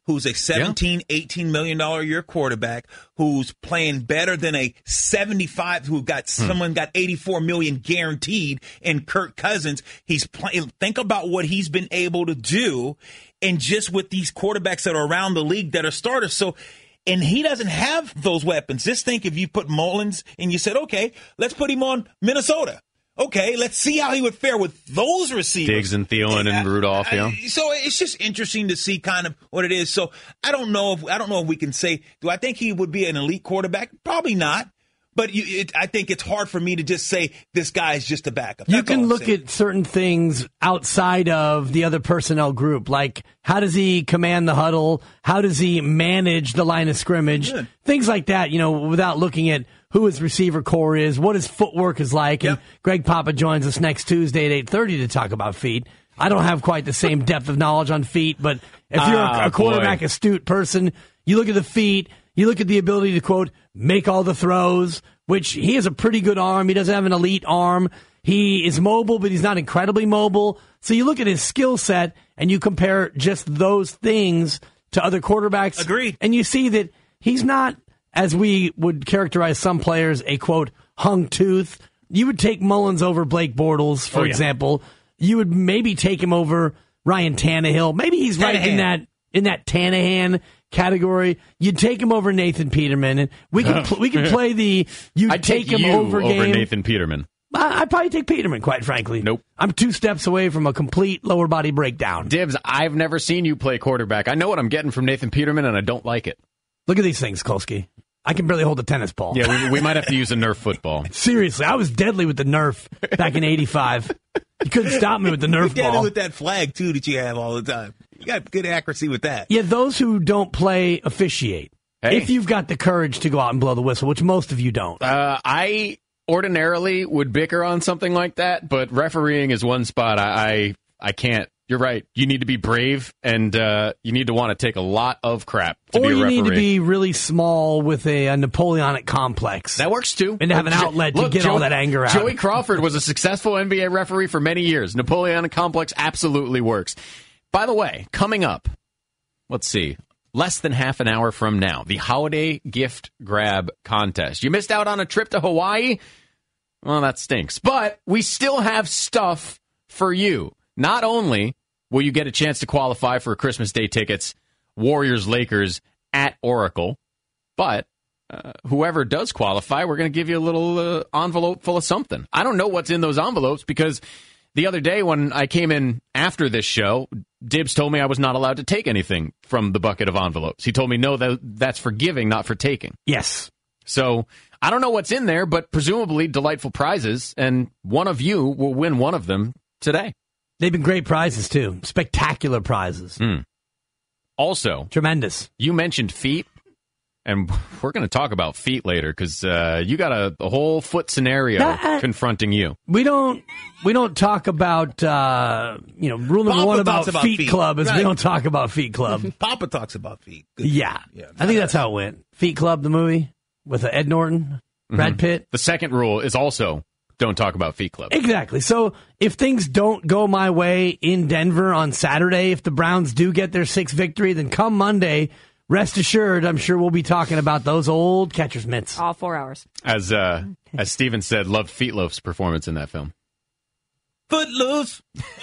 who's a $17, $18 million a year quarterback, who's playing better than a 75, who got someone got $84 million guaranteed in Kirk Cousins. He's playing. Think about what he's been able to do, and just with these quarterbacks that are around the league that are starters. So, and he doesn't have those weapons. Just think if you put Mullins and you said, okay, let's put him on Minnesota. Okay, let's see how he would fare with those receivers. Diggs and Thielen and Rudolph, yeah. So it's just interesting to see kind of what it is. So I don't know if we can say, do I think he would be an elite quarterback? Probably not. But I think it's hard for me to just say this guy is just a backup. You can look at certain things outside of the other personnel group, like how does he command the huddle? How does he manage the line of scrimmage? Good. Things like that, without looking at who his receiver core is, what his footwork is like. And Greg Papa joins us next Tuesday at 8:30 to talk about feet. I don't have quite the same depth of knowledge on feet, but if you're a quarterback astute person, you look at the feet, you look at the ability to, quote, make all the throws, which he has a pretty good arm. He doesn't have an elite arm. He is mobile, but he's not incredibly mobile. So you look at his skill set and you compare just those things to other quarterbacks. Agreed. And you see that he's not, as we would characterize some players, a, quote, hung tooth. You would take Mullins over Blake Bortles, for example. You would maybe take him over Ryan Tannehill. Maybe he's right in that Tannehill category. You'd take him over Nathan Peterman, and we could play the I'd take him you over game. Nathan Peterman. I'd probably take Peterman, quite frankly. Nope. I'm 2 steps away from a complete lower body breakdown. Dibs, I've never seen you play quarterback. I know what I'm getting from Nathan Peterman, and I don't like it. Look at these things, Kolsky. I can barely hold a tennis ball. Yeah, we might have to use a Nerf football. Seriously, I was deadly with the Nerf back in '85. You couldn't stop me with the Nerf You're ball. with that flag, too, that you have all the time. You got good accuracy with that. Yeah, those who don't play officiate. Hey. If you've got the courage to go out and blow the whistle, which most of you don't. I ordinarily would bicker on something like that, but refereeing is one spot I can't. You're right. You need to be brave, and you need to want to take a lot of crap to be a referee. Or you need to be really small with a Napoleonic complex. That works, too. And to have an outlet to get all that anger out. Joey Crawford was a successful NBA referee for many years. Napoleonic complex absolutely works. By the way, coming up, let's see, less than half an hour from now, the holiday gift grab contest. You missed out on a trip to Hawaii? Well, that stinks. But we still have stuff for you. Not only will you get a chance to qualify for Christmas Day tickets, Warriors-Lakers at Oracle, but whoever does qualify, we're going to give you a little envelope full of something. I don't know what's in those envelopes because the other day when I came in after this show, Dibs told me I was not allowed to take anything from the bucket of envelopes. He told me, no, that's for giving, not for taking. Yes. So I don't know what's in there, but presumably delightful prizes, and one of you will win one of them today. They've been great prizes, too. Spectacular prizes. Also, tremendous. You mentioned feet, and we're going to talk about feet later because you got a whole foot scenario confronting you. We don't talk about rule number one about feet Club is we don't talk about Feet Club. Papa talks about feet. Good. Yeah. I think that's how it went. Feet Club, the movie with Ed Norton, Brad Pitt. The second rule is also don't talk about Feet Club. Exactly. So if things don't go my way in Denver on Saturday, if the Browns do get their 6th victory, then come Monday, rest assured, I'm sure we'll be talking about those old catcher's mitts. All 4 hours. As Steven said, loved Feetloaf's performance in that film. Footloose.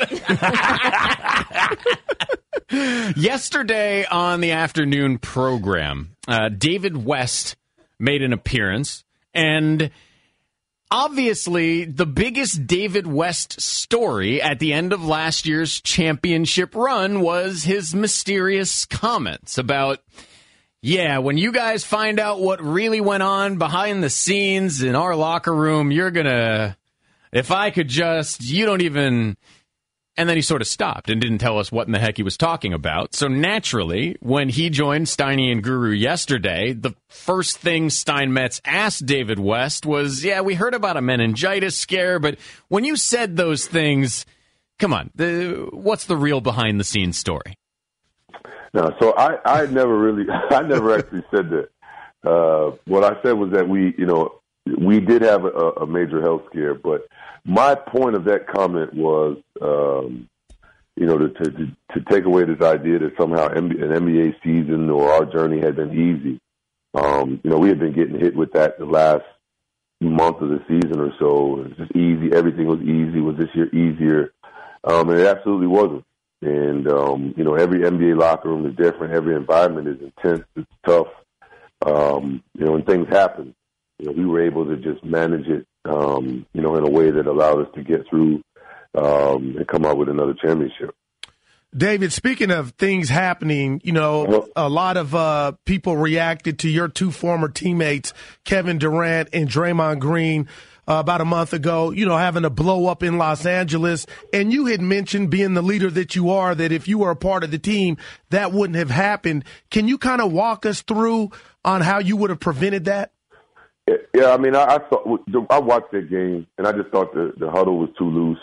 Yesterday on the afternoon program, David West made an appearance, and obviously, the biggest David West story at the end of last year's championship run was his mysterious comments about, when you guys find out what really went on behind the scenes in our locker room, you're gonna, if I could just, you don't even... And then he sort of stopped and didn't tell us what in the heck he was talking about. So naturally, when he joined Steiny and Guru yesterday, the first thing Steinmetz asked David West was, we heard about a meningitis scare, but when you said those things, come on, what's the real behind-the-scenes story? No, so I never actually said that. What I said was that we did have a major health scare, but my point of that comment was to take away this idea that somehow an NBA season or our journey had been easy. We had been getting hit with that the last month of the season or so. It was just easy. Everything was easy. Was this year easier? And it absolutely wasn't. And, every NBA locker room is different. Every environment is intense. It's tough. And things happen. We were able to just manage it, in a way that allowed us to get through and come out with another championship. David, speaking of things happening, a lot of people reacted to your two former teammates, Kevin Durant and Draymond Green, about a month ago, having a blow up in Los Angeles. And you had mentioned, being the leader that you are, that if you were a part of the team, that wouldn't have happened. Can you kind of walk us through on how you would have prevented that? Yeah, I mean, I watched that game, and I just thought the huddle was too loose.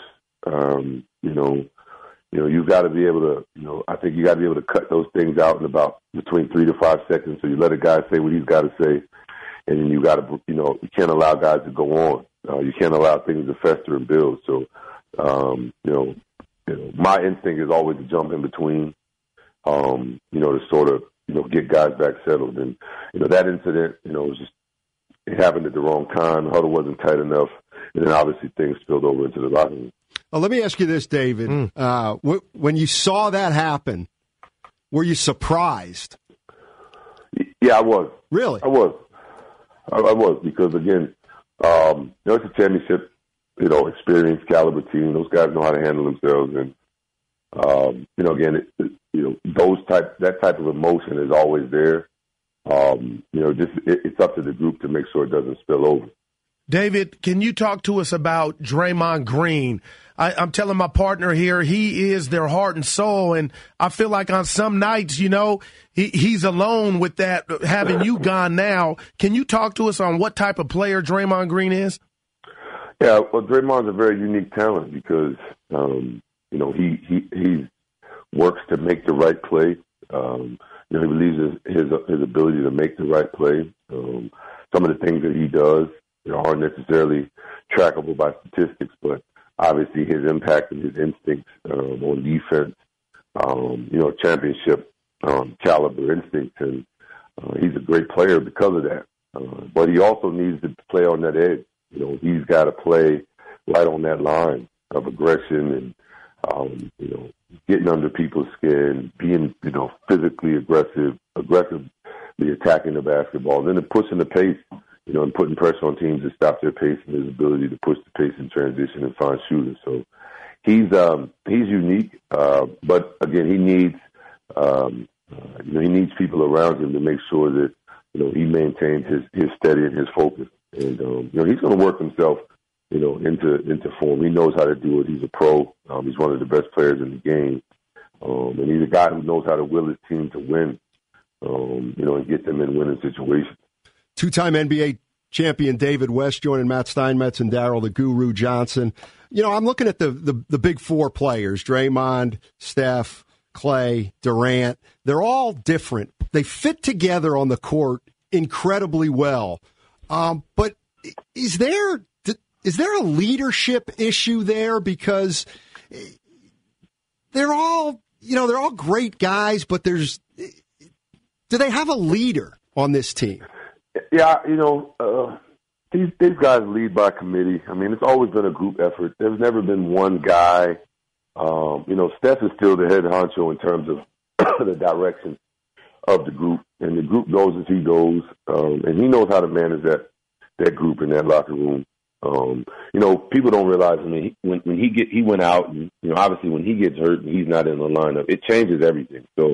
You've got to be able to, I think you got to be able to cut those things out in about between 3 to 5 seconds. So you let a guy say what he's got to say, and then you got to, you can't allow guys to go on. You can't allow things to fester and build. So, my instinct is always to jump in between, to sort of, get guys back settled. And, that incident, was just, it happened at the wrong time. The huddle wasn't tight enough. And then obviously things spilled over into the locker room. Well, let me ask you this, David. When you saw that happen, were you surprised? Yeah, I was. Really? I was. I was because, again, it's a championship, experienced caliber team. Those guys know how to handle themselves. And, again, that type of emotion is always there. It's up to the group to make sure it doesn't spill over. David, can you talk to us about Draymond Green? I'm telling my partner here, he is their heart and soul, and I feel like on some nights, he's alone with that, having you gone now. Can you talk to us on what type of player Draymond Green is? Yeah, well, Draymond's a very unique talent because, he works to make the right play. He believes his ability to make the right play. Some of the things that he does, aren't necessarily trackable by statistics, but obviously his impact and his instincts on defense, championship caliber instincts, and he's a great player because of that. But he also needs to play on that edge. He's got to play right on that line of aggression and, getting under people's skin, being, physically aggressively attacking the basketball, and then pushing the pace. And putting pressure on teams to stop their pace and his ability to push the pace in transition and find shooters. So he's unique, but again, he needs people around him to make sure that he maintains his steady and his focus. And he's going to work himself into form. He knows how to do it. He's a pro. He's one of the best players in the game, and he's a guy who knows how to will his team to win. And get them in winning situations. Two-time NBA champion David West joining Matt Steinmetz and Daryl the Guru Johnson. I'm looking at the big four players, Draymond, Steph, Clay, Durant. They're all different. They fit together on the court incredibly well. But is there a leadership issue there? Because they're all great guys, but do they have a leader on this team? Yeah, these guys lead by committee. I mean, it's always been a group effort. There's never been one guy. Steph is still the head honcho in terms of the direction of the group, and the group goes as he goes, and he knows how to manage that group in that locker room. People don't realize. I mean, when he went out, and obviously when he gets hurt and he's not in the lineup, it changes everything. So.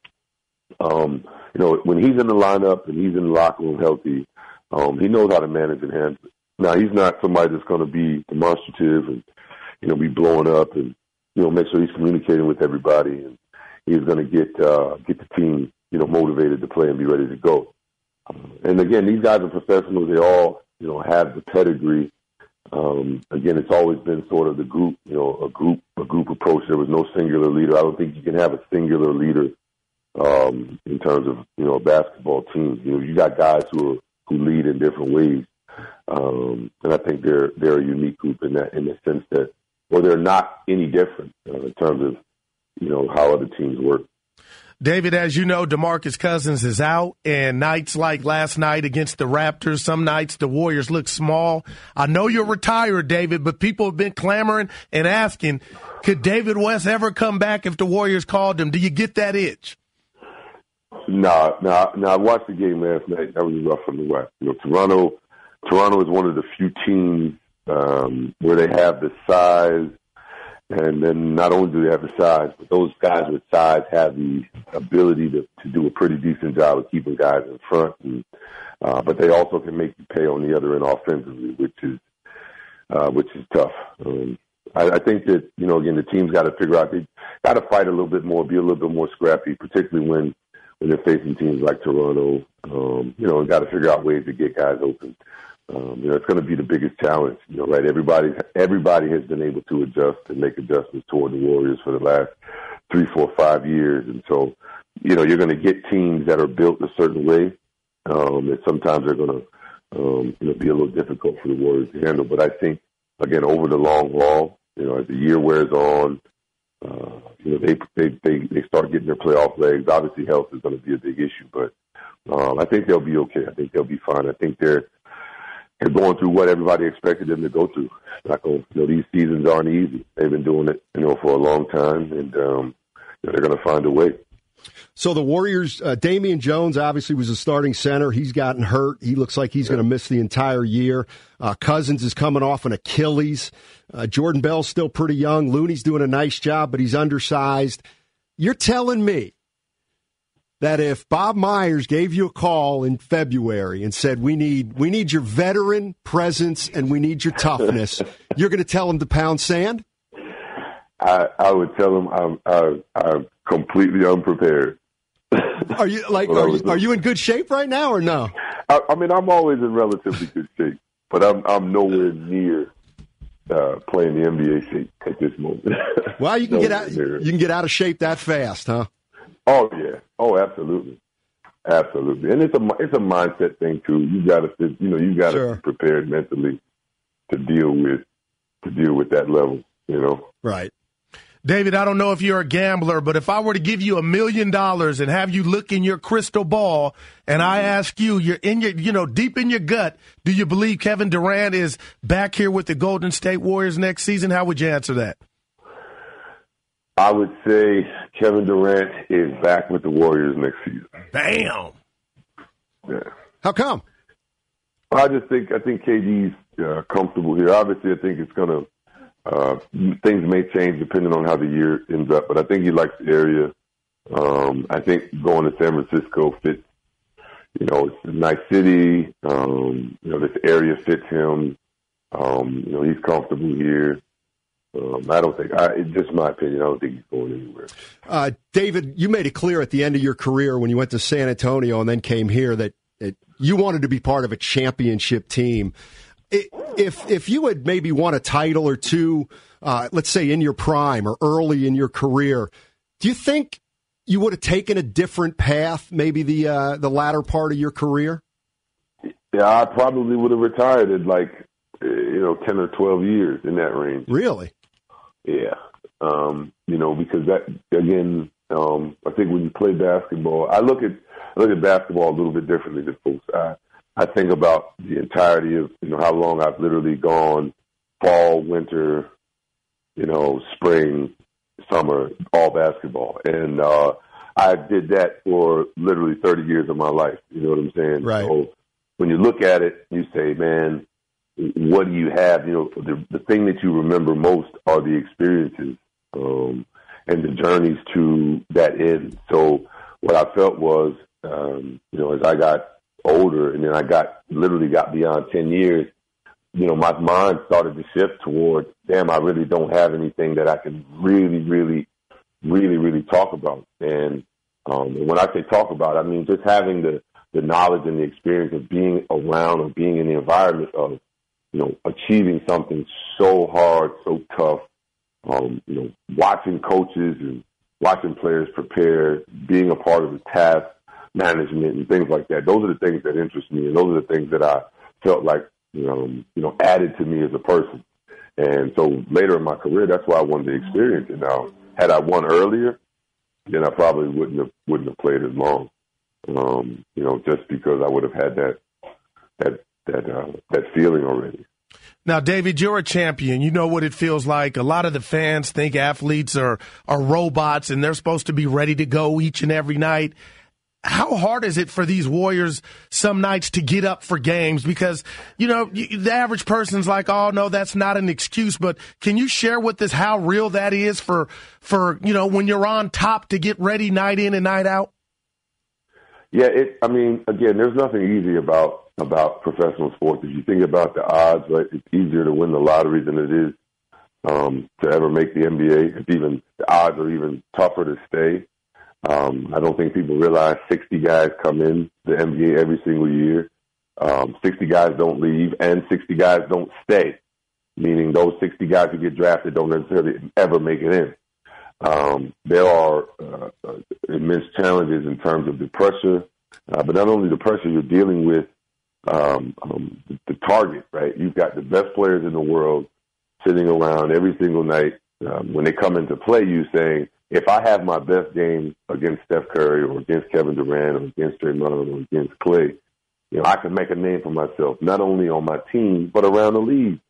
When he's in the lineup and he's in the locker room healthy, he knows how to manage and handle it. Now, he's not somebody that's going to be demonstrative and, be blowing up and, make sure he's communicating with everybody. And he's going to get the team, motivated to play and be ready to go. And again, these guys are professionals. They all, have the pedigree. Again, it's always been sort of the group, a group approach. There was no singular leader. I don't think you can have a singular leader in terms of, a basketball team. You got guys who lead in different ways. And I think they're a unique group in the sense that, they're not any different in terms of, how other teams work. David, as you know, DeMarcus Cousins is out, and nights like last night against the Raptors, some nights the Warriors look small. I know you're retired, David, but people have been clamoring and asking, could David West ever come back if the Warriors called him? Do you get that itch? No, I watched the game last night. That was rough on the West. Toronto is one of the few teams where they have the size. And then not only do they have the size, but those guys with size have the ability to do a pretty decent job of keeping guys in front. And, but they also can make you pay on the other end offensively, which is tough. I think that, again, the team's got to figure out, they got to fight a little bit more, be a little bit more scrappy, particularly when they're facing teams like Toronto, and got to figure out ways to get guys open. It's going to be the biggest challenge, right? Everybody has been able to adjust and make adjustments toward the Warriors for the last 3, 4, 5 years. And so, you're going to get teams that are built a certain way. And sometimes they're going to, be a little difficult for the Warriors to handle. But I think, again, over the long haul, as the year wears on, they start getting their playoff legs. Obviously, health is going to be a big issue, but I think they'll be okay. I think they'll be fine. I think they're going through what everybody expected them to go through. Not going, these seasons aren't easy. They've been doing it, for a long time, and they're going to find a way. So the Warriors, Damian Jones obviously was a starting center. He's gotten hurt. He looks like he's going to miss the entire year. Cousins is coming off an Achilles. Jordan Bell's still pretty young. Looney's doing a nice job, but he's undersized. You're telling me that if Bob Myers gave you a call in February and said, we need your veteran presence and we need your toughness, you're going to tell him to pound sand? I would tell him I'm completely unprepared. Are you in good shape right now or no? I mean, I'm always in relatively good shape, but I'm nowhere near playing the NBA shape at this moment. Well, you can get out of shape that fast, huh? Oh yeah. Oh, absolutely. And it's a mindset thing too. You got to be prepared mentally to deal with that level. Right. David, I don't know if you're a gambler, but if I were to give you $1 million and have you look in your crystal ball, and I ask you, you're in your, deep in your gut, do you believe Kevin Durant is back here with the Golden State Warriors next season? How would you answer that? I would say Kevin Durant is back with the Warriors next season. Bam. Yeah. How come? I think KD's comfortable here. Obviously, I think it's going to things may change depending on how the year ends up, but I think he likes the area. I think going to San Francisco fits. It's a nice city. This area fits him. He's comfortable here. I don't think, it's just my opinion, I don't think he's going anywhere. David, you made it clear at the end of your career when you went to San Antonio and then came here that you wanted to be part of a championship team. If you had maybe won a title or two, let's say in your prime or early in your career, do you think you would have taken a different path, maybe the latter part of your career? Yeah, I probably would have retired at 10 or 12 years in that range. Really? Yeah. Because that, again, I think when you play basketball, I look at basketball a little bit differently than folks. I think about the entirety of, how long I've literally gone fall, winter, spring, summer, all basketball. And I did that for literally 30 years of my life. You know what I'm saying? Right. So when you look at it, you say, man, what do you have? The thing that you remember most are the experiences and the journeys to that end. So what I felt was, as I got older and then I got beyond 10 years, my mind started to shift toward, damn, I really don't have anything that I can really, really, really, really talk about. And when I say talk about, I mean just having the knowledge and the experience of being around or being in the environment of, achieving something so hard, so tough, watching coaches and watching players prepare, being a part of the task management and things like that. Those are the things that interest me, and those are the things that I felt like, added to me as a person. And so later in my career, that's why I wanted to experience it. Now, had I won earlier, then I probably wouldn't have played as long. Just because I would have had that feeling already. Now, David, you're a champion. You know what it feels like. A lot of the fans think athletes are robots and they're supposed to be ready to go each and every night. How hard is it for these Warriors some nights to get up for games? Because, the average person's like, oh, no, that's not an excuse. But can you share with us how real that is for when you're on top to get ready night in and night out? Yeah, again, there's nothing easy about professional sports. If you think about the odds, right, it's easier to win the lottery than it is to ever make the NBA. The odds are even tougher to stay. I don't think people realize 60 guys come in the NBA every single year. 60 guys don't leave, and 60 guys don't stay, meaning those 60 guys who get drafted don't necessarily ever make it in. There are immense challenges in terms of the pressure, but not only the pressure, you're dealing with the target, right? You've got the best players in the world sitting around every single night when they come into play, you saying, if I have my best game against Steph Curry or against Kevin Durant or against Draymond or against Clay, I can make a name for myself, not only on my team, but around the league,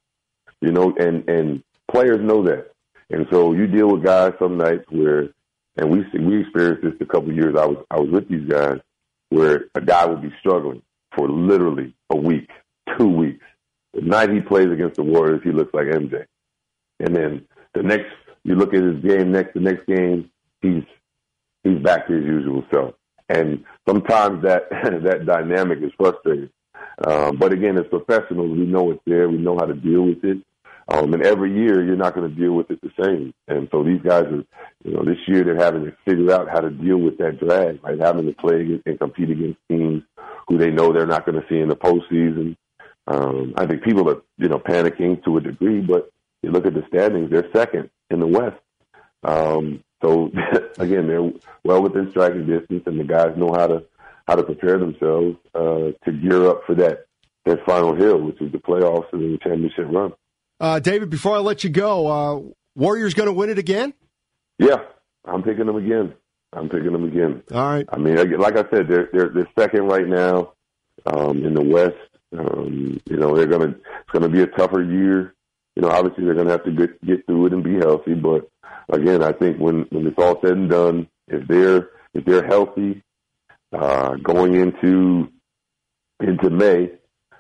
and players know that. And so you deal with guys some nights where, and we experienced this a couple of years. I was with these guys where a guy would be struggling for literally a week, 2 weeks. The night he plays against the Warriors, he looks like MJ. And then you look at his game the next game, he's back to his usual self. And sometimes that dynamic is frustrating. But again, as professionals, we know it's there. We know how to deal with it. And every year, you're not going to deal with it the same. And so these guys are, this year they're having to figure out how to deal with that drag, right? Having to play and compete against teams who they know they're not going to see in the postseason. I think people are, panicking to a degree, but you look at the standings, they're second in the West. So again, they're well within striking distance, and the guys know how to prepare themselves to gear up for that final hill, which is the playoffs and the championship run. David, before I let you go, Warriors going to win it again? Yeah, I'm picking them again. All right. I mean, like I said, they're second right now in the West. It's gonna be a tougher year. Obviously they're gonna have to get through it and be healthy. But again, I think when it's all said and done, if they're healthy going into May,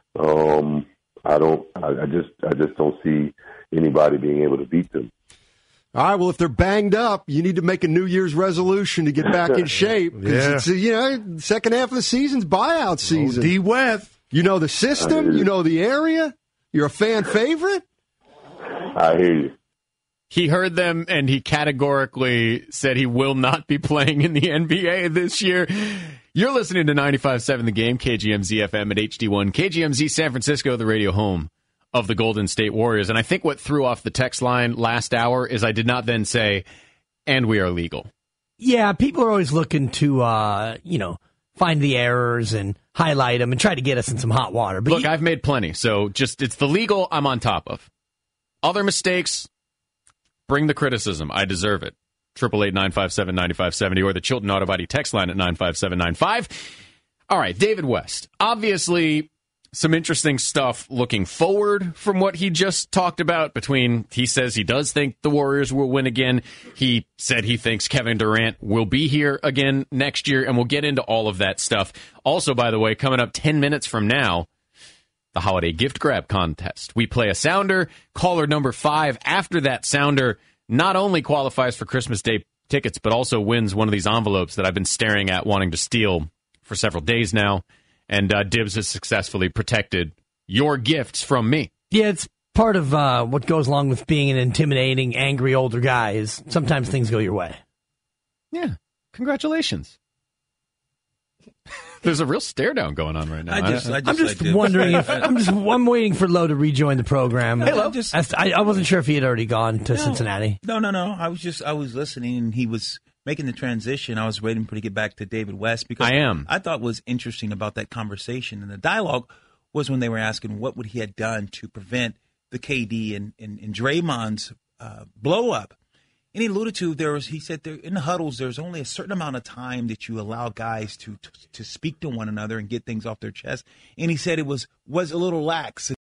I just don't see anybody being able to beat them. All right, well, if they're banged up, you need to make a New Year's resolution to get back in shape. It's, second half of the season's buyout season. D West. You know the system. You know the area. You're a fan favorite. I hear you. He heard them, and he categorically said he will not be playing in the NBA this year. You're listening to 95.7 The Game, KGMZ FM at HD1. KGMZ San Francisco, the radio home of the Golden State Warriors. And I think what threw off the text line last hour is I did not then say, and we are legal. Yeah, people are always looking to, find the errors and highlight them and try to get us in some hot water. But look, I've made plenty. So it's the legal I'm on top of. Other mistakes, bring the criticism. I deserve it. 888-957-9570 or the Chilton Auto Body text line at 95795. All right, David West. Obviously, some interesting stuff looking forward from what he just talked about he says he does think the Warriors will win again. He said he thinks Kevin Durant will be here again next year, and we'll get into all of that stuff. Also, by the way, coming up 10 minutes from now, the holiday gift grab contest. We play a sounder. Caller number 5 after that sounder not only qualifies for Christmas Day tickets, but also wins one of these envelopes that I've been staring at wanting to steal for several days now. And Dibs has successfully protected your gifts from me. Yeah, it's part of what goes along with being an intimidating, angry older guy is sometimes things go your way. Yeah, congratulations. There's a real stare down going on right now. I'm just wondering if I'm waiting for Lo to rejoin the program. Hey, Lo. I wasn't sure if he had already gone to Cincinnati. No. I was listening, and he was making the transition. I was waiting for him to get back to David West because I thought was interesting about that conversation and the dialogue was when they were asking what would he have done to prevent the KD and Draymond's blow up. And he alluded to he said there in the huddles, there's only a certain amount of time that you allow guys to speak to one another and get things off their chest. And he said it was a little lax.